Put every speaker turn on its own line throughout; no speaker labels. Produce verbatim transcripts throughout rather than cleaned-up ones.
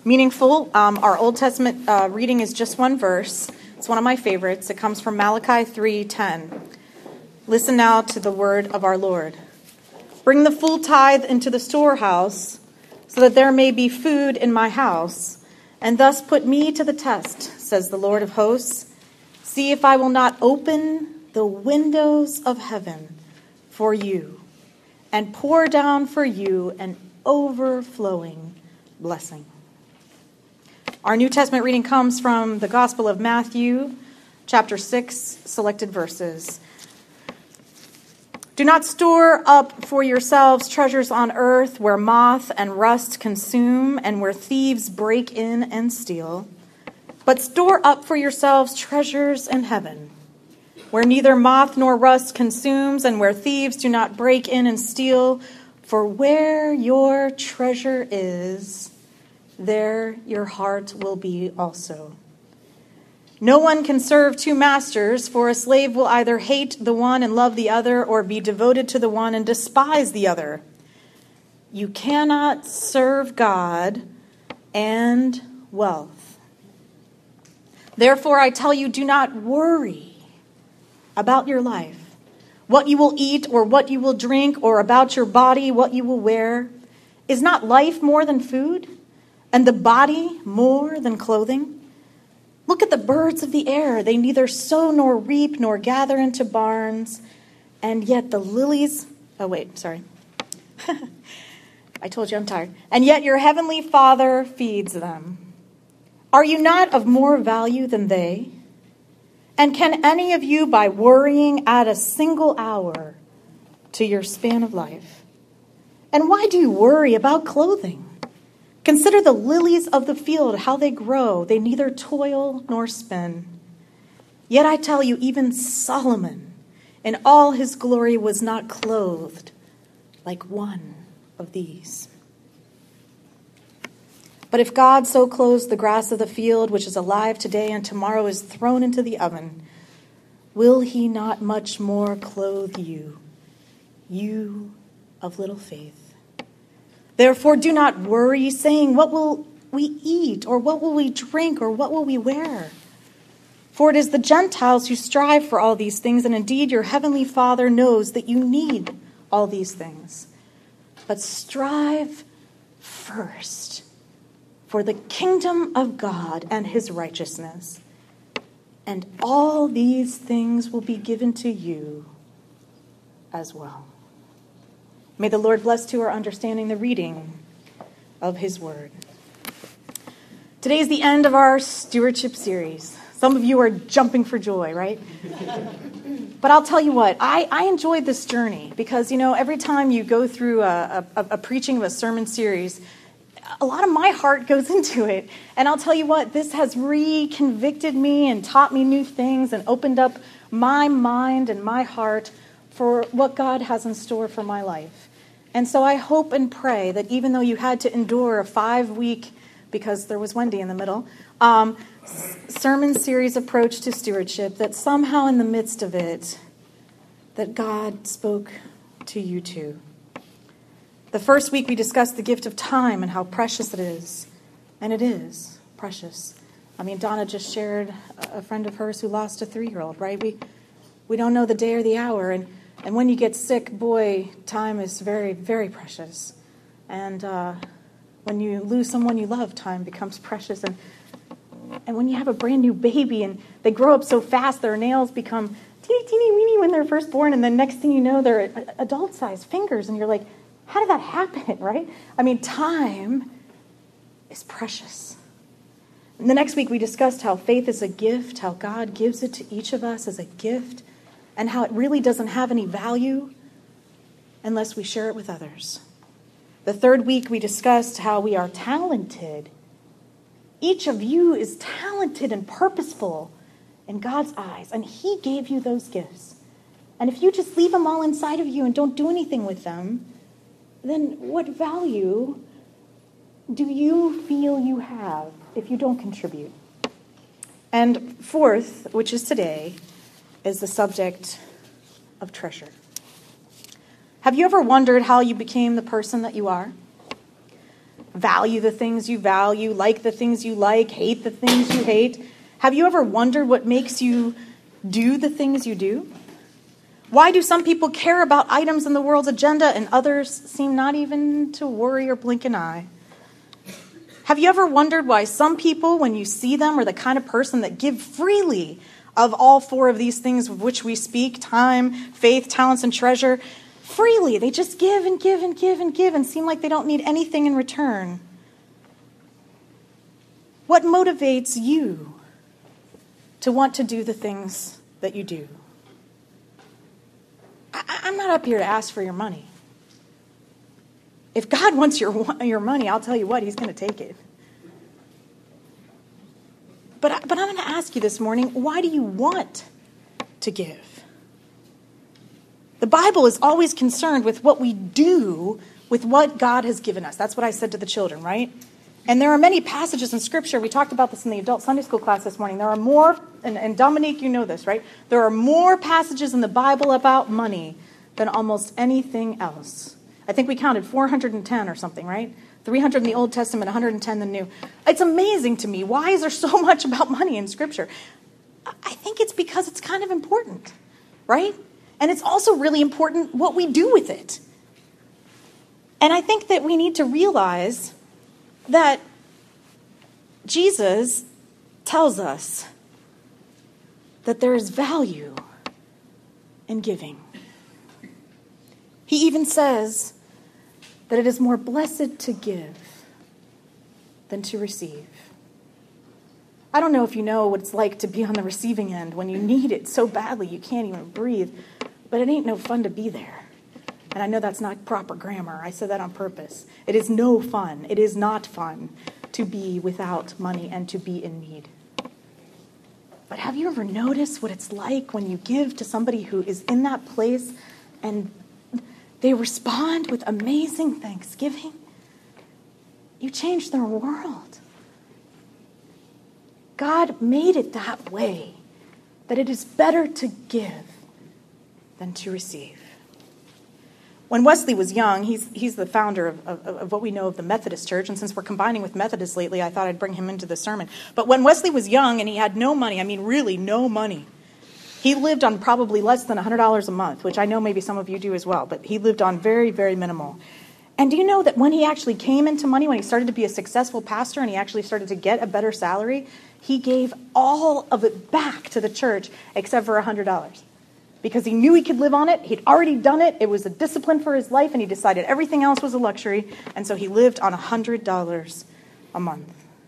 meaningful. Um, our Old Testament uh, reading is just one verse. It's one of my favorites. It comes from Malachi three ten. Listen now to the word of our Lord. Bring the full tithe into the storehouse, so that there may be food in my house, and thus put me to the test, says the Lord of hosts. See if I will not open the windows of heaven for you, and pour down for you an overflowing blessing. Our New Testament reading comes from the Gospel of Matthew, chapter six, selected verses. Do not store up for yourselves treasures on earth where moth and rust consume and where thieves break in and steal, but store up for yourselves treasures in heaven, where neither moth nor rust consumes and where thieves do not break in and steal. For where your treasure is, there your heart will be also. No one can serve two masters, for a slave will either hate the one and love the other, or be devoted to the one and despise the other. You cannot serve God and wealth. Therefore, I tell you, do not worry about your life, what you will eat or what you will drink, or about your body, what you will wear. Is not life more than food, and the body more than clothing? Look at the birds of the air. They neither sow nor reap nor gather into barns, and yet the lilies... Oh, wait, sorry. I told you I'm tired. And yet your heavenly Father feeds them. Are you not of more value than they? And can any of you, by worrying, add a single hour to your span of life? And why do you worry about clothing? Consider the lilies of the field, how they grow. They neither toil nor spin. Yet I tell you, even Solomon in all his glory was not clothed like one of these. But if God so clothes the grass of the field, which is alive today and tomorrow is thrown into the oven, will he not much more clothe you, you of little faith? Therefore, do not worry, saying, what will we eat, or what will we drink, or what will we wear? For it is the Gentiles who strive for all these things, and indeed your heavenly Father knows that you need all these things. But strive first for the kingdom of God and his righteousness, and all these things will be given to you as well. May the Lord bless to our understanding the reading of his word. Today is the end of our stewardship series. Some of you are jumping for joy, right? But I'll tell you what, I, I enjoyed this journey because, you know, every time you go through a, a, a preaching of a sermon series, a lot of my heart goes into it. And I'll tell you what, this has reconvicted me and taught me new things and opened up my mind and my heart for what God has in store for my life. And so I hope and pray that even though you had to endure a five-week, because there was Wendy in the middle, um, sermon series approach to stewardship, that somehow in the midst of it, that God spoke to you too. The first week we discussed the gift of time and how precious it is. And it is precious. I mean, Donna just shared a friend of hers who lost a three-year-old, right? We we don't know the day or the hour, and And when you get sick, boy, time is very, very precious. And uh, when you lose someone you love, time becomes precious. And and when you have a brand new baby and they grow up so fast, their nails become teeny, teeny, weeny when they're first born. And then next thing you know, they're adult-sized fingers. And you're like, how did that happen, right? I mean, time is precious. And the next week we discussed how faith is a gift, how God gives it to each of us as a gift, and how it really doesn't have any value unless we share it with others. The third week, we discussed how we are talented. Each of you is talented and purposeful in God's eyes, and he gave you those gifts. And if you just leave them all inside of you and don't do anything with them, then what value do you feel you have if you don't contribute? And fourth, which is today, is the subject of treasure. Have you ever wondered how you became the person that you are? value the things you value, like the things you like, hate the things you hate? Have you ever wondered what makes you do the things you do? Why do some people care about items in the world's agenda and others seem not even to worry or blink an eye? Have you ever wondered why some people, when you see them, are the kind of person that give freely of all four of these things of which we speak, time, faith, talents, and treasure? Freely. They just give and give and give and give and seem like they don't need anything in return. What motivates you to want to do the things that you do? I, I'm not up here to ask for your money. If God wants your, your money, I'll tell you what, he's going to take it. But, but I'm going to ask you this morning, why do you want to give? The Bible is always concerned with what we do with what God has given us. That's what I said to the children, right? And there are many passages in Scripture. We talked about this in the adult Sunday school class this morning. There are more, and, and Dominique, you know this, right? There are more passages in the Bible about money than almost anything else. I think we counted four hundred ten or something, right? three hundred in the Old Testament, one hundred ten in the New. It's amazing to me. Why is there so much about money in Scripture? I think it's because it's kind of important, right? And it's also really important what we do with it. And I think that we need to realize that Jesus tells us that there is value in giving. He even says that it is more blessed to give than to receive. I don't know if you know what it's like to be on the receiving end when you need it so badly you can't even breathe, but it ain't no fun to be there. And I know that's not proper grammar. I said that on purpose. It is no fun. It is not fun to be without money and to be in need. But have you ever noticed what it's like when you give to somebody who is in that place and they respond with amazing thanksgiving? You change their world. God made it that way, that it is better to give than to receive. When Wesley was young, he's he's the founder of, of, of what we know of the Methodist Church, and since we're combining with Methodists lately, I thought I'd bring him into the sermon. But when Wesley was young and he had no money, I mean really no money, he lived on probably less than one hundred dollars a month, which I know maybe some of you do as well, but he lived on very, very minimal. And do you know that when he actually came into money, when he started to be a successful pastor and he actually started to get a better salary, he gave all of it back to the church except for one hundred dollars. Because he knew he could live on it. He'd already done it. It was a discipline for his life, and he decided everything else was a luxury. And so he lived on one hundred dollars a month.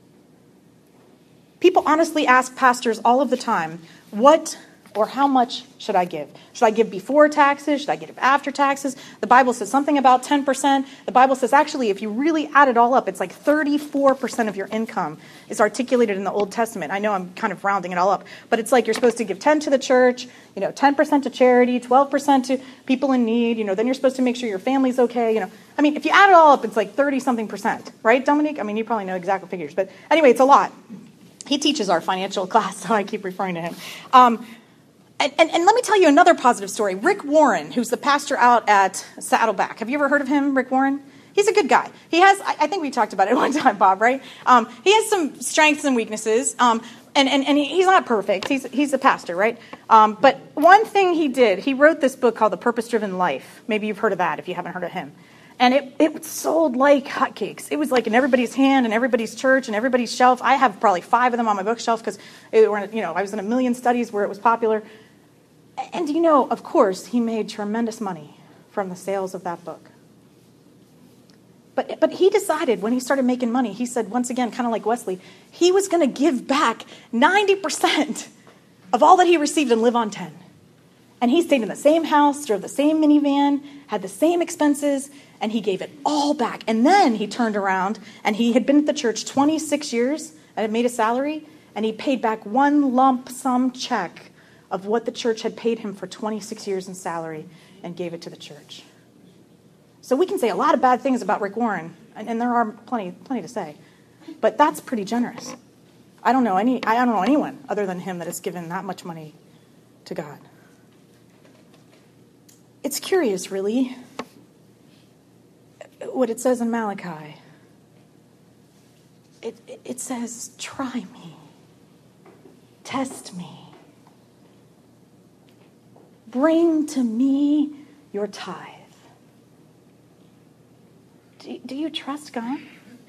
People honestly ask pastors all of the time, what or how much should I give? Should I give before taxes? Should I give after taxes? The Bible says something about ten percent. The Bible says actually if you really add it all up, it's like thirty-four percent of your income is articulated in the Old Testament. I know I'm kind of rounding it all up, but it's like you're supposed to give ten to the church, you know, ten percent to charity, twelve percent to people in need, you know, then you're supposed to make sure your family's okay, you know. I mean, if you add it all up, it's like thirty-something percent, right, Dominique? I mean, you probably know exact figures, but anyway, it's a lot. He teaches our financial class, so I keep referring to him. Um, And, and, and let me tell you another positive story. Rick Warren, who's the pastor out at Saddleback. Have you ever heard of him, Rick Warren? He's a good guy. He has, I, I think we talked about it one time, Bob, right? Um, he has some strengths and weaknesses, um, and, and, and he, he's not perfect. He's, he's a pastor, right? Um, but one thing he did, he wrote this book called The Purpose-Driven Life. Maybe you've heard of that if you haven't heard of him. And it, it sold like hotcakes. It was like in everybody's hand and everybody's church and everybody's shelf. I have probably five of them on my bookshelf because you know I was in a million studies where it was popular. And you know, of course, he made tremendous money from the sales of that book. But but he decided when he started making money, he said, once again, kind of like Wesley, he was going to give back ninety percent of all that he received and live on ten. And he stayed in the same house, drove the same minivan, had the same expenses, and he gave it all back. And then he turned around, and he had been at the church twenty-six years and had made a salary, and he paid back one lump sum check of what the church had paid him for twenty-six years in salary and gave it to the church. So we can say a lot of bad things about Rick Warren, and, and there are plenty plenty to say, but that's pretty generous. I don't know any I don't know anyone other than him that has given that much money to God. It's curious, really, what it says in Malachi. it, it, it says, try me, test me, bring to me your tithe. Do, do you trust God?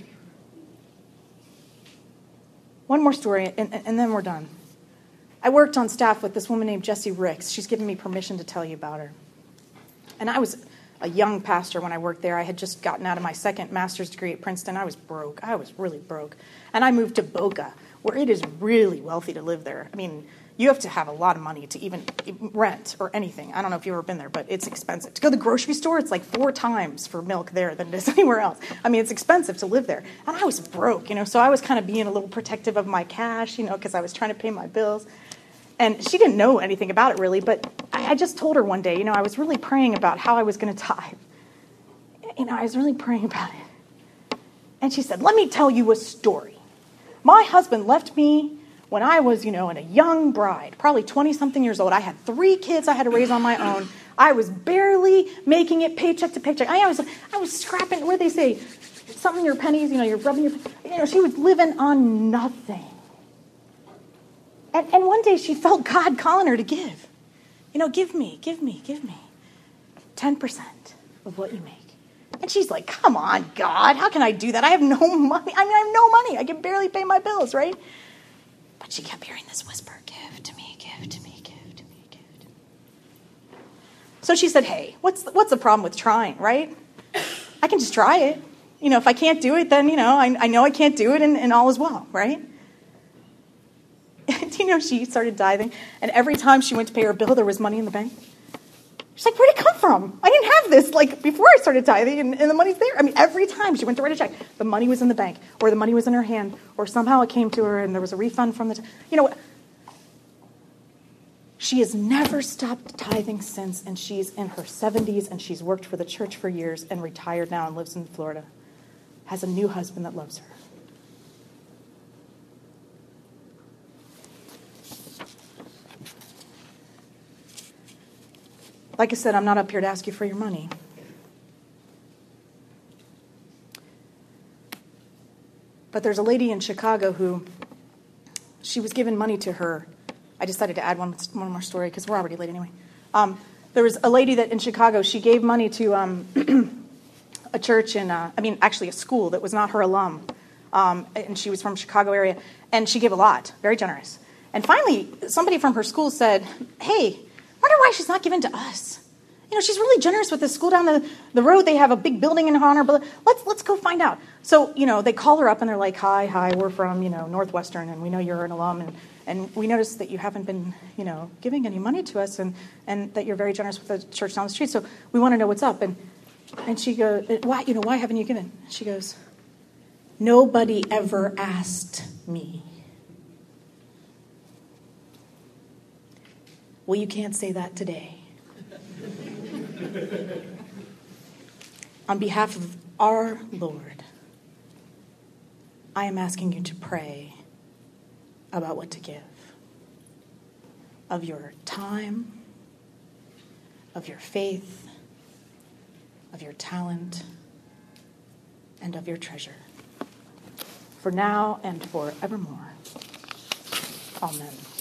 One more story, and, and then we're done. I worked on staff with this woman named Jessie Ricks. She's given me permission to tell you about her. And I was a young pastor when I worked there. I had just gotten out of my second master's degree at Princeton. I was broke. I was really broke. And I moved to Boca, where it is really wealthy to live there. I mean, you have to have a lot of money to even rent or anything. I don't know if you've ever been there, but it's expensive. To go to the grocery store, it's like four times for milk there than it is anywhere else. I mean, it's expensive to live there. And I was broke, you know, so I was kind of being a little protective of my cash, you know, because I was trying to pay my bills. And she didn't know anything about it really, but I, I just told her one day, you know, I was really praying about how I was going to tithe. You know, I was really praying about it. And she said, let me tell you a story. My husband left me when I was, you know, in a young bride, probably twenty-something years old. I had three kids I had to raise on my own. I was barely making it paycheck to paycheck. I was, I was scrapping, what do they say? Something your pennies, you know, you're rubbing your, you know, she was living on nothing. And, and one day she felt God calling her to give. You know, give me, give me, give me ten percent of what you make. And she's like, come on, God, how can I do that? I have no money. I mean, I have no money. I can barely pay my bills, right? But she kept hearing this whisper, give to me, give to me, give to me, give to me. So she said, hey, what's the, what's the problem with trying, right? I can just try it. You know, if I can't do it, then, you know, I, I know I can't do it and, and all is well, right? And, you know, she started tithing, and every time she went to pay her bill, there was money in the bank. She's like, where'd it come from? I didn't have this, like, before I started tithing, and, and the money's there. I mean, every time she went to write a check, the money was in the bank, or the money was in her hand, or somehow it came to her, and there was a refund from the, t- you know what? She has never stopped tithing since, and she's in her seventies, and she's worked for the church for years, and retired now, and lives in Florida. Has a new husband that loves her. Like I said, I'm not up here to ask you for your money. But there's a lady in Chicago who, she was given money to her. I decided to add one, one more story because we're already late anyway. Um, there was a lady that in Chicago, she gave money to um, a church in, uh, I mean, actually a school that was not her alum. Um, and she was from Chicago area. And she gave a lot, very generous. And finally, somebody from her school said, hey, wonder why she's not given to us. You know, she's really generous with this school down the, the road. They have a big building in her honor, but let's let's go find out. So, you know, they call her up and they're like, hi, hi, we're from, you know, Northwestern, and we know you're an alum, and, and we noticed that you haven't been, you know, giving any money to us, and, and that you're very generous with the church down the street, so we want to know what's up. And and she goes, why, you know, why haven't you given? She goes, nobody ever asked me. Well, you can't say that today. On behalf of our Lord, I am asking you to pray about what to give. Of your time, of your faith, of your talent, and of your treasure. For now and forevermore. Amen.